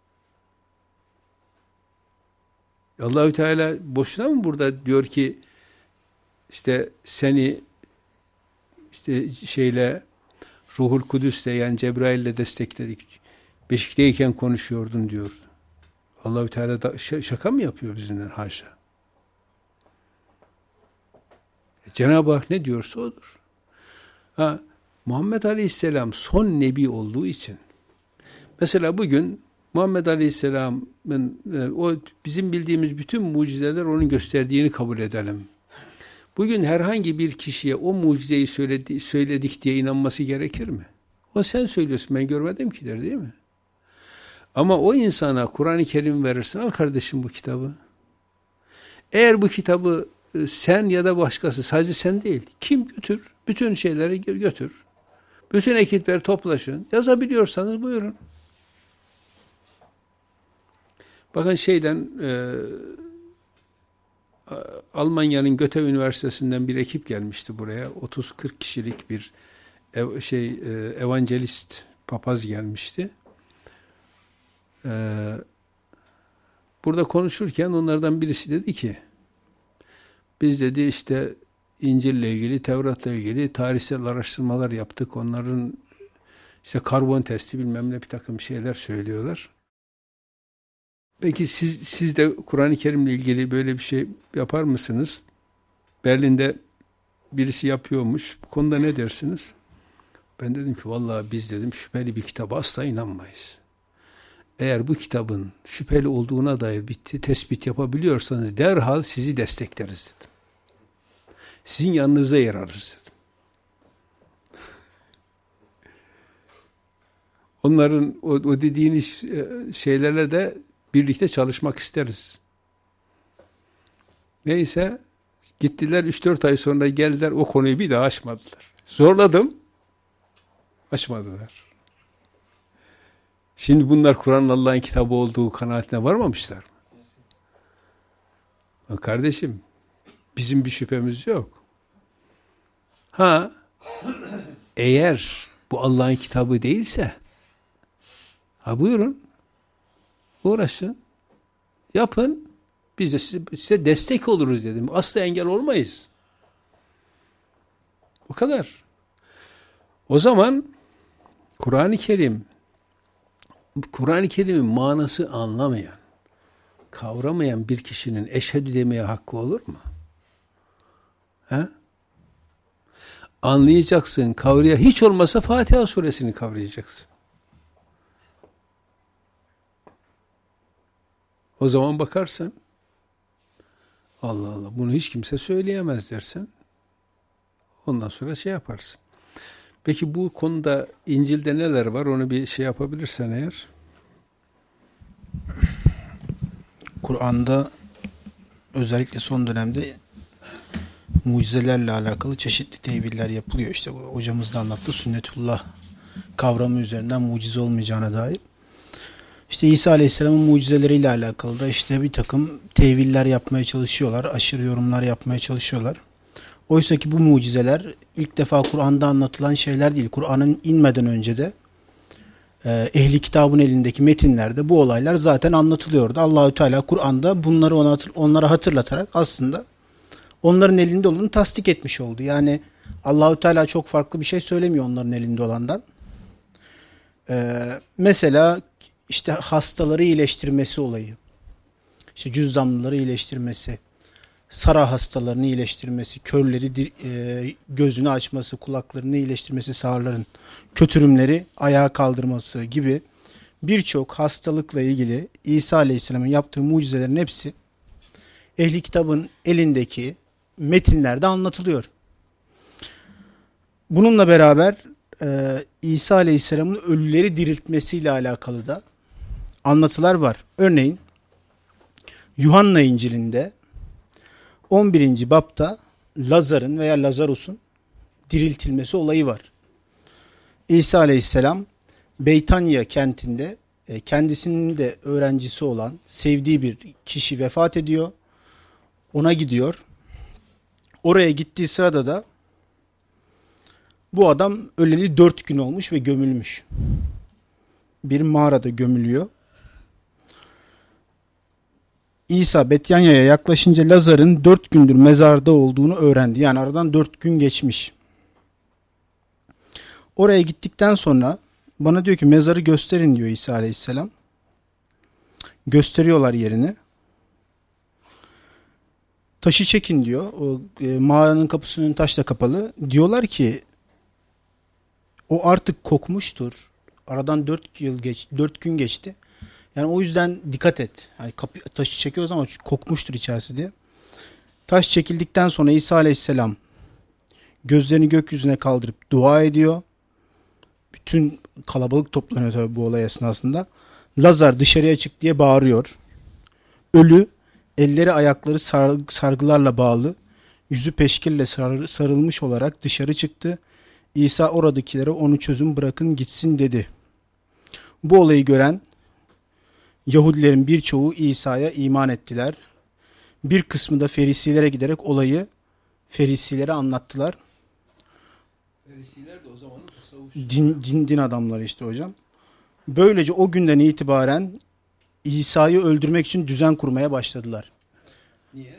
Allahü Teala boşuna mı burada diyor ki işte seni işte Ruhul Kudüs'le yani Cebrail'le destekledik. Beşikteyken konuşuyordun diyor. Allahü Teala da şaka mı yapıyor bizimle? Haşa. Cenab-ı Hak ne diyorsa odur. Muhammed Aleyhisselam son nebi olduğu için mesela bugün Muhammed Aleyhisselam'ın o bizim bildiğimiz bütün mucizeler onun gösterdiğini kabul edelim. Bugün herhangi bir kişiye o mucizeyi söyledik diye inanması gerekir mi? O sen söylüyorsun ben görmedim ki der değil mi? Ama o insana Kur'an-ı Kerim verirsin al kardeşim bu kitabı. Eğer bu kitabı sen ya da başkası sadece sen değil kim götür? Bütün şeyleri götür. Bütün ekipleri toplaşın. Yazabiliyorsanız buyurun. Bakın Almanya'nın Goethe Üniversitesi'nden bir ekip gelmişti buraya. 30-40 kişilik bir evangelist papaz gelmişti. Burada konuşurken onlardan birisi dedi ki biz dedi işte İncil'le ilgili, Tevrat'la ilgili tarihsel araştırmalar yaptık. Onların işte karbon testi bilmem ne bir takım şeyler söylüyorlar. Peki siz de Kur'an-ı Kerim'le ilgili böyle bir şey yapar mısınız? Berlin'de birisi yapıyormuş. Bu konuda ne dersiniz? Ben dedim ki vallahi biz dedim şüpheli bir kitaba asla inanmayız. Eğer bu kitabın şüpheli olduğuna dair bir tespit yapabiliyorsanız derhal sizi destekleriz dedim. Sizin yanınıza yer alırız dedim. Onların o dediğiniz şeylerle de birlikte çalışmak isteriz. Neyse gittiler 3-4 ay sonra geldiler o konuyu bir daha açmadılar. Zorladım. Açmadılar. Şimdi bunlar Kur'an'ın Allah'ın kitabı olduğu kanaatine varmamışlar mı? Kardeşim bizim bir şüphemiz yok. Eğer bu Allah'ın kitabı değilse buyurun uğraşın yapın biz de size destek oluruz dedim. Asla engel olmayız. O kadar. O zaman Kur'an-ı Kerim'in manası anlamayan, kavramayan bir kişinin eşhedü demeye hakkı olur mu? He? Anlayacaksın, hiç olmasa Fatiha suresini kavrayacaksın. O zaman bakarsın, Allah Allah, bunu hiç kimse söyleyemez dersin. Ondan sonra şey yaparsın. Peki bu konuda İncil'de neler var? Onu bir şey yapabilirsen eğer. Kur'an'da özellikle son dönemde mucizelerle alakalı çeşitli teviller yapılıyor. İşte bu hocamız da anlattı. Sünnetullah kavramı üzerinden mucize olmayacağına dair. İşte İsa Aleyhisselam'ın mucizeleriyle alakalı da işte bir takım teviller yapmaya çalışıyorlar. Aşırı yorumlar yapmaya çalışıyorlar. Oysa ki bu mucizeler ilk defa Kur'an'da anlatılan şeyler değil. Kur'an'ın inmeden önce de ehli kitabın elindeki metinlerde bu olaylar zaten anlatılıyordu. Allahü Teala Kur'an'da bunları onlara hatırlatarak aslında onların elinde olanı tasdik etmiş oldu. Yani Allahü Teala çok farklı bir şey söylemiyor onların elinde olandan. Mesela işte hastaları iyileştirmesi olayı, işte cüzzamlıları iyileştirmesi, sara hastalarını iyileştirmesi, körleri gözünü açması, kulaklarını iyileştirmesi, sağırların, kötürümleri ayağa kaldırması gibi birçok hastalıkla ilgili İsa Aleyhisselam'ın yaptığı mucizelerin hepsi ehli kitabın elindeki metinlerde anlatılıyor. Bununla beraber İsa Aleyhisselam'ın ölüleri diriltmesiyle alakalı da anlatılar var. Örneğin Yuhanna İncil'inde 11. bapta Lazar'ın veya Lazarus'un diriltilmesi olayı var. İsa Aleyhisselam Beytanya kentinde kendisinin de öğrencisi olan sevdiği bir kişi vefat ediyor. Ona gidiyor. Oraya gittiği sırada da bu adam öleli 4 gün olmuş ve gömülmüş. Bir mağarada gömülüyor. İsa Betanya'ya yaklaşınca Lazar'ın 4 gündür mezarda olduğunu öğrendi. Yani aradan 4 gün geçmiş. Oraya gittikten sonra bana diyor ki mezarı gösterin diyor İsa Aleyhisselam. Gösteriyorlar yerini. Taşı çekin diyor. O mağaranın kapısının taşla kapalı. Diyorlar ki o artık kokmuştur. Aradan 4 gün geçti. Yani o yüzden dikkat et. Yani taşı çekiyoruz ama kokmuştur içerisi diye. Taş çekildikten sonra İsa Aleyhisselam gözlerini gökyüzüne kaldırıp dua ediyor. Bütün kalabalık toplanıyor tabii bu olay esnasında. Lazar dışarıya çık diye bağırıyor. Ölü, elleri ayakları sargılarla bağlı, yüzü peşkirle sarılmış olarak dışarı çıktı. İsa oradakilere onu çözün bırakın gitsin dedi. Bu olayı gören Yahudilerin birçoğu İsa'ya iman ettiler. Bir kısmı da Ferisilere giderek olayı Ferisilere anlattılar. Ferisiler de o zamanın tasavvuf. Din adamları işte hocam. Böylece o günden itibaren İsa'yı öldürmek için düzen kurmaya başladılar. Niye?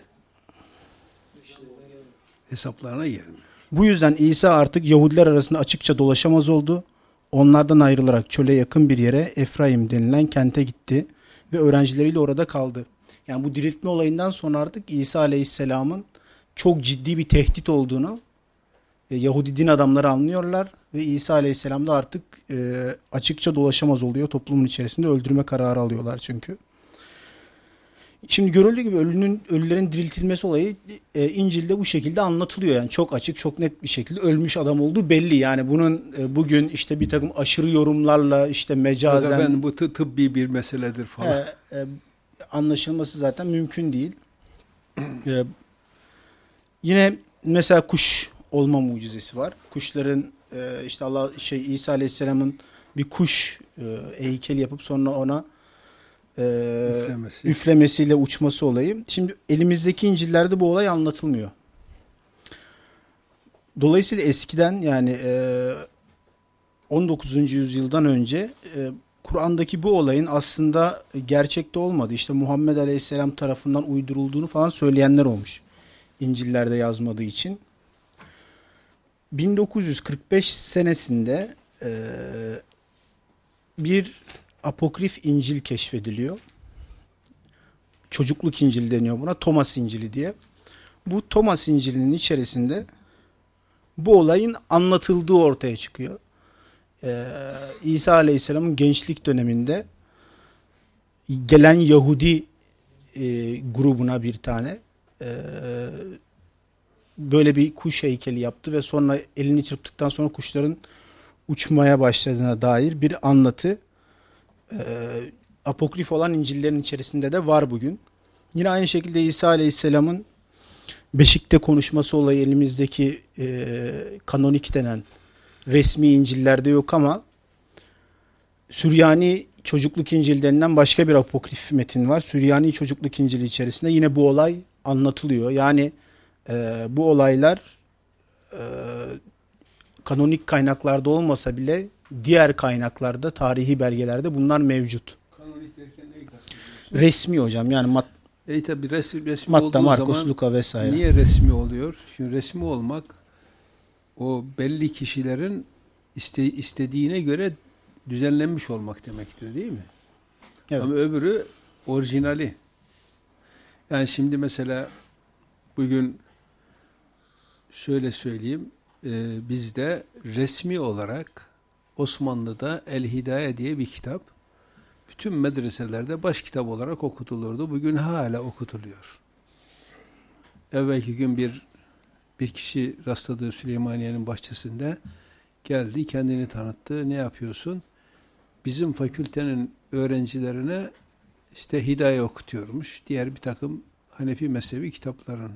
Hesaplarına gelmiyor. Bu yüzden İsa artık Yahudiler arasında açıkça dolaşamaz oldu. Onlardan ayrılarak çöle yakın bir yere Efraim denilen kente gitti ve öğrencileriyle orada kaldı. Yani bu diriltme olayından sonra artık İsa Aleyhisselam'ın çok ciddi bir tehdit olduğunu Yahudi din adamları anlıyorlar ve İsa Aleyhisselam da artık açıkça dolaşamaz oluyor. Toplumun içerisinde öldürme kararı alıyorlar çünkü. Şimdi görüldüğü gibi ölülerin diriltilmesi olayı İncil'de bu şekilde anlatılıyor. Yani çok açık, çok net bir şekilde ölmüş adam olduğu belli. Yani bunun bugün işte bir takım aşırı yorumlarla işte mecazen bu tıbbi bir meseledir falan. Anlaşılması zaten mümkün değil. Yine mesela kuş olma mucizesi var. Kuşların işte İsa Aleyhisselam'ın bir kuş heykeli yapıp sonra ona üflemesiyle uçması olayı. Şimdi elimizdeki İncil'lerde bu olay anlatılmıyor. Dolayısıyla eskiden yani 19. yüzyıldan önce Kur'an'daki bu olayın aslında gerçekte olmadığı, işte Muhammed Aleyhisselam tarafından uydurulduğunu falan söyleyenler olmuş. İncil'lerde yazmadığı için. 1945 senesinde bir apokrif İncil keşfediliyor. çocukluk İncili deniyor buna. Thomas İncili diye. Bu Thomas İncili'nin içerisinde bu olayın anlatıldığı ortaya çıkıyor. İsa Aleyhisselam'ın gençlik döneminde gelen Yahudi grubuna bir tane böyle bir kuş heykeli yaptı ve sonra elini çırptıktan sonra kuşların uçmaya başladığına dair bir anlatı apokrif olan İncil'lerin içerisinde de var bugün. Yine aynı şekilde İsa Aleyhisselam'ın Beşik'te konuşması olayı elimizdeki kanonik denen resmi İncil'lerde yok ama Süryani Çocukluk İncil denilen başka bir apokrif metin var. Süryani Çocukluk İncili içerisinde yine bu olay anlatılıyor. Yani bu olaylar kanonik kaynaklarda olmasa bile diğer kaynaklarda, tarihi belgelerde bunlar mevcut. Kanonik derken neyi kastediyorsun? Resmi hocam, yani Tabi resmi Matta, olduğu Markus, zaman Luka vesaire. niye resmi oluyor? Şimdi resmi olmak o belli kişilerin istediğine göre düzenlenmiş olmak demektir, değil mi? Evet. Ama öbürü orijinali. Yani şimdi mesela bugün şöyle söyleyeyim, bizde resmi olarak Osmanlı'da El Hidaye diye bir kitap bütün medreselerde baş kitap olarak okutulurdu. Bugün hala okutuluyor. Evvelki gün bir kişi rastladığı Süleymaniye'nin bahçesinde geldi, kendini tanıttı. Ne yapıyorsun? Bizim fakültenin öğrencilerine işte Hidaye okutuyormuş. Diğer bir takım Hanefi mezhebi kitaplarını.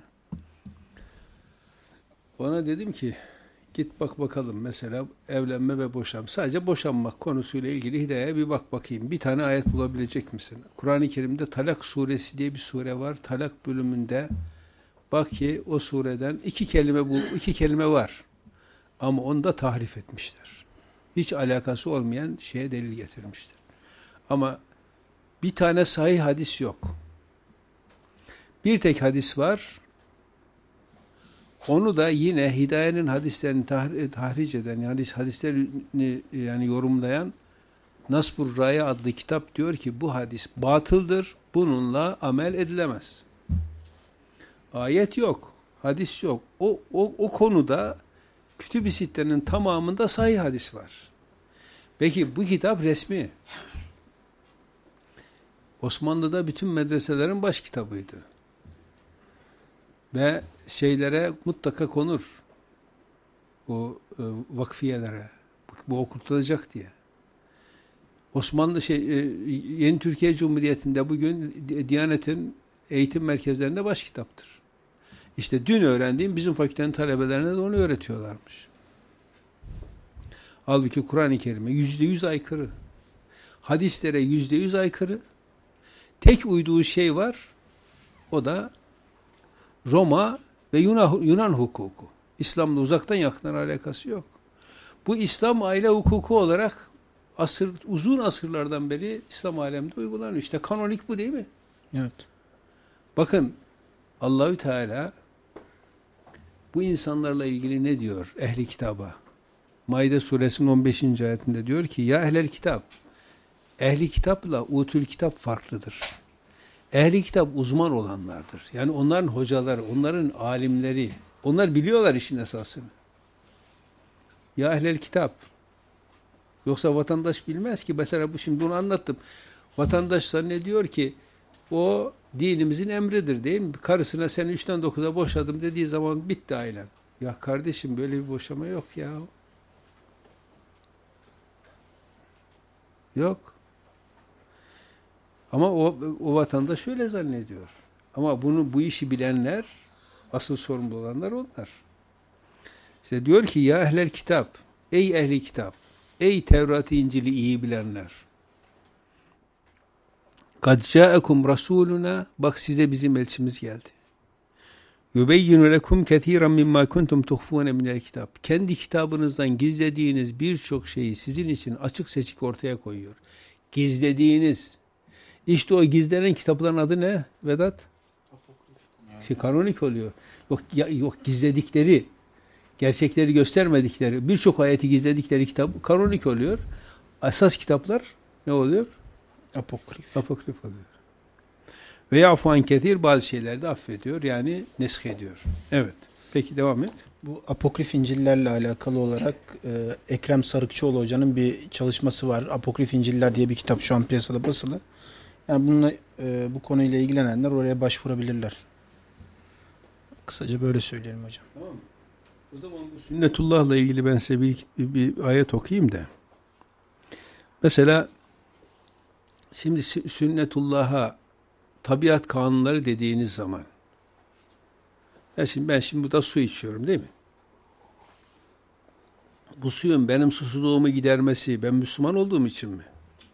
Ona dedim ki git bak bakalım, mesela evlenme ve boşanma. Sadece boşanmak konusuyla ilgili Hidaye'ye bir bak bakayım. Bir tane ayet bulabilecek misin? Kur'an-ı Kerim'de Talak suresi diye bir sure var. Talak bölümünde bak ki o sureden iki kelime var. Ama onu da tahrif etmişler. Hiç alakası olmayan şeye delil getirmişler. Ama bir tane sahih hadis yok. Bir tek hadis var. Onu da yine Hidaye'nin hadislerini tahric eden, yani hadislerini yani yorumlayan Nasbur Raya adlı kitap diyor ki bu hadis batıldır. Bununla amel edilemez. Ayet yok. Hadis yok. O konuda Kütüb-i Sitte'nin tamamında sahih hadis var. Peki bu kitap resmi. Osmanlı'da bütün medreselerin baş kitabıydı. Ve şeylere mutlaka konur. O vakfiyelere. Bu okutulacak diye. Osmanlı Yeni Türkiye Cumhuriyeti'nde bugün Diyanet'in eğitim merkezlerinde baş kitaptır. İşte dün öğrendiğim bizim fakültenin talebelerine de onu öğretiyorlarmış. Halbuki Kur'an-ı Kerim'e %100 aykırı. Hadislere %100 aykırı. Tek uyduğu şey var. O da Roma ve Yunan hukuku. İslam'la uzaktan yakından alakası yok. Bu İslam aile hukuku olarak uzun asırlardan beri İslam aleminde uygulanıyor. İşte kanonik bu, değil mi? Evet. Bakın Allahü Teala bu insanlarla ilgili ne diyor ehli kitaba? Maide suresinin 15. ayetinde diyor ki ya ehlel kitap, ehli kitapla utül kitap farklıdır. Ehli kitap uzman olanlardır. Yani onların hocaları, onların alimleri, onlar biliyorlar işin esasını. Ya ehlel kitap. Yoksa vatandaş bilmez ki. Mesela şimdi bunu anlattım. Vatandaş zannediyor ki o dinimizin emridir, değil mi? Karısına seni 3'ten 9'a boşadım dediği zaman bitti ailen. Ya kardeşim böyle bir boşama yok ya. Yok. Ama o vatandaş öyle zannediyor. Ama bu işi bilenler, asıl sorumlu olanlar onlar. İşte diyor ki ya ehlel kitap, ey ehli kitap, ey Tevrat-ı İncil'i iyi bilenler. Kad ca'ekum rasuluna, bak size bizim elçimiz geldi. Yubeyyinu lekum kethiran mimma kuntum tuhfune minel kitap. Kendi kitabınızdan gizlediğiniz birçok şeyi sizin için açık seçik ortaya koyuyor. Gizlediğiniz. İşte o gizlenen kitapların adı ne Vedat? Kanonik oluyor. Yok gizledikleri, gerçekleri göstermedikleri, birçok ayeti gizledikleri kitap kanonik oluyor. Esas kitaplar ne oluyor? Apokrif. Apokrif oluyor. Ve ya'fu an ketir, bazı şeyleri de affediyor. Yani nesk ediyor. Evet. Peki devam et. Bu apokrif İncil'lerle alakalı olarak Ekrem Sarıkçıoğlu Hoca'nın bir çalışması var. Apokrif İncil'ler diye bir kitap şu an piyasada basılı. Yani bununla, bu konuyla ilgilenenler oraya başvurabilirler. Kısaca böyle söyleyelim hocam. Tamam mı? O zaman bu sünnetullah'la ilgili ben size bir ayet okuyayım da. Mesela şimdi sünnetullah'a tabiat kanunları dediğiniz zaman ben şimdi burada su içiyorum değil mi? Bu suyun benim susuzluğumu gidermesi ben Müslüman olduğum için mi?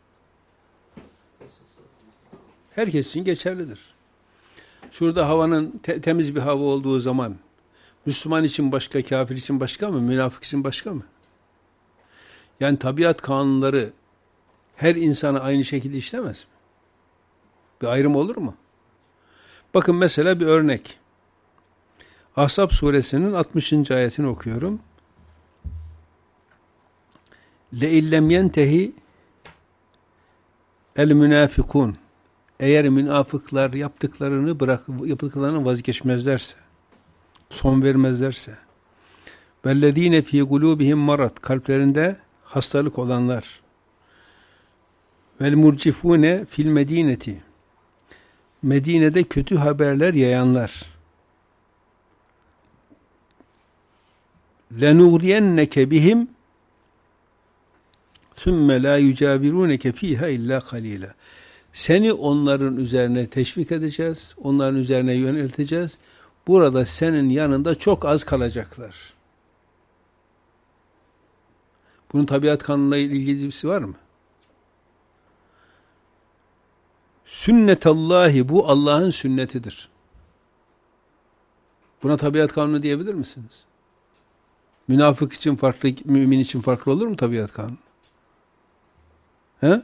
Herkes için geçerlidir. Şurada havanın temiz bir hava olduğu zaman Müslüman için başka, kafir için başka mı? Münafık için başka mı? Yani tabiat kanunları her insana aynı şekilde işlemez mi? Bir ayrım olur mu? Bakın mesela bir örnek. Ahzab suresinin 60. ayetini okuyorum. لَاِلَّمْ يَنْتَهِ el-münafikun. Eğer münafıklar yaptıklarını vazgeçmezlerse, son vermezlerse, وَالَّذ۪ينَ ف۪ي قُلُوبِهِمْ marad, kalplerinde hastalık olanlar, وَالْمُرْجِفُونَ fil medineti, Medine'de kötü haberler yayanlar, لَنُغْرِيَنَّكَ بِهِمْ ثُمَّ لَا يُجَابِرُونَكَ ف۪يهَا اِلَّا قَلِيلًا. Seni onların üzerine teşvik edeceğiz, onların üzerine yönelteceğiz. Burada senin yanında çok az kalacaklar. Bunun tabiat kanunuyla ilgisi var mı? Sünnetallahi, bu Allah'ın sünnetidir. Buna tabiat kanunu diyebilir misiniz? Münafık için farklı, mümin için farklı olur mu tabiat kanunu? He?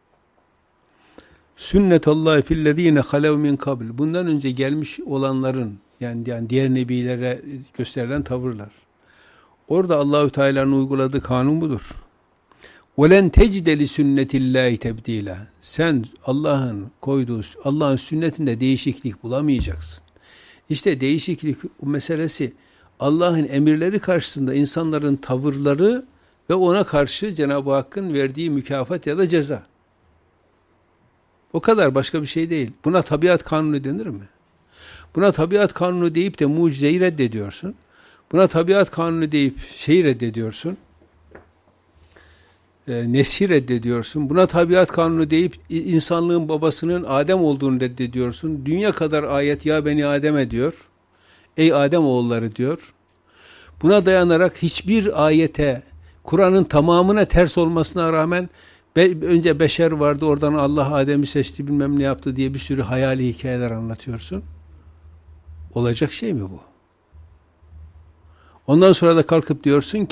Sünnetallahi fillezine halev min kabl. Bundan önce gelmiş olanların yani diğer nebilere gösterilen tavırlar. Orada Allahü Teala'nın uyguladığı kanun budur. وَلَنْ تَجْدَ لِسُنَّةِ اللّٰهِ تَبْد۪يلًا. Sen Allah'ın sünnetinde değişiklik bulamayacaksın. İşte değişiklik meselesi Allah'ın emirleri karşısında insanların tavırları ve ona karşı Cenab-ı Hakk'ın verdiği mükafat ya da ceza. O kadar, başka bir şey değil. Buna tabiat kanunu denir mi? Buna tabiat kanunu deyip de mucizeyi reddediyorsun. Buna tabiat kanunu deyip şeyi reddediyorsun. Nes'i reddediyorsun. Buna tabiat kanunu deyip insanlığın babasının Adem olduğunu reddediyorsun. Dünya kadar ayet ya beni Adem'e diyor. Ey Adem oğulları diyor. Buna dayanarak hiçbir ayete, Kur'an'ın tamamına ters olmasına rağmen önce beşer vardı, oradan Allah Adem'i seçti, bilmem ne yaptı diye bir sürü hayali hikayeler anlatıyorsun. Olacak şey mi bu? Ondan sonra da kalkıp diyorsun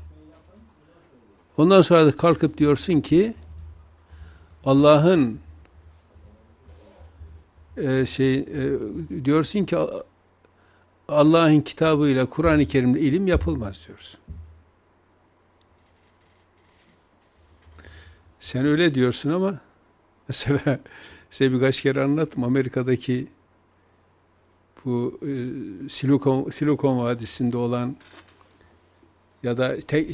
ki Allah'ın diyorsun ki Allah'ın kitabıyla, Kur'an-ı Kerim'le ilim yapılmaz diyorsun. Sen öyle diyorsun ama mesela size birkaç kere anlattım. Amerika'daki bu Silikon Vadisi'nde olan ya da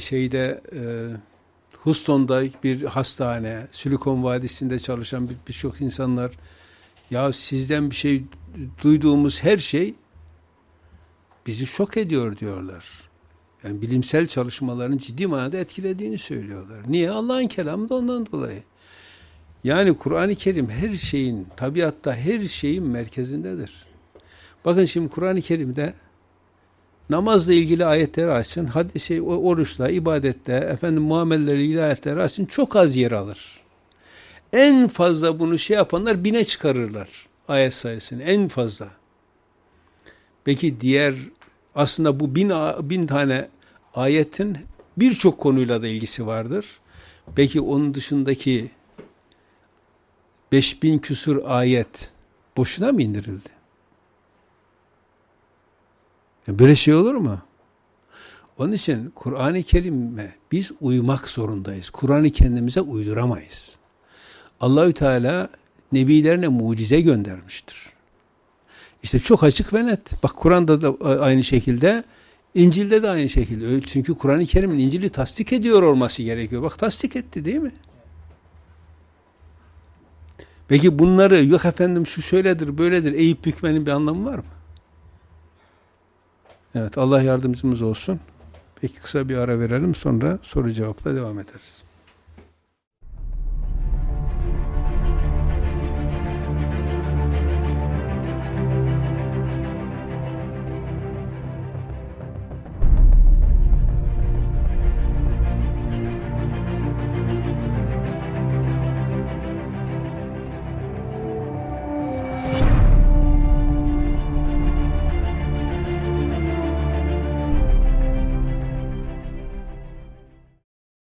Houston'da bir hastane, Silikon Vadisi'nde çalışan birçok insanlar, ya sizden bir şey duyduğumuz her şey bizi şok ediyor diyorlar. Yani bilimsel çalışmaların ciddi manada etkilediğini söylüyorlar. Niye? Allah'ın kelamı da ondan dolayı. Yani Kur'an-ı Kerim her şeyin, tabiatta her şeyin merkezindedir. Bakın şimdi Kur'an-ı Kerim'de namazla ilgili ayetleri açın, oruçla, ibadette, muamellerle ilgili ayetleri açın, çok az yer alır. En fazla bunu yapanlar 1000'e çıkarırlar ayet sayısını, en fazla. Peki aslında bu bin tane ayetin birçok konuyla da ilgisi vardır. Peki onun dışındaki 5000 küsur ayet boşuna mı indirildi? Böyle şey olur mu? Onun için Kur'an-ı Kerim'e biz uymak zorundayız. Kur'an'ı kendimize uyduramayız. Allahü Teala nebilerine mucize göndermiştir. İşte çok açık ve net. Bak Kur'an'da da aynı şekilde, İncil'de de aynı şekilde. Çünkü Kur'an-ı Kerim'in İncil'i tasdik ediyor olması gerekiyor. Bak tasdik etti değil mi? Peki bunları yok efendim şu şöyledir, böyledir eğip bükmenin bir anlamı var mı? Evet, Allah yardımcımız olsun. Peki kısa bir ara verelim, sonra soru cevapla devam ederiz.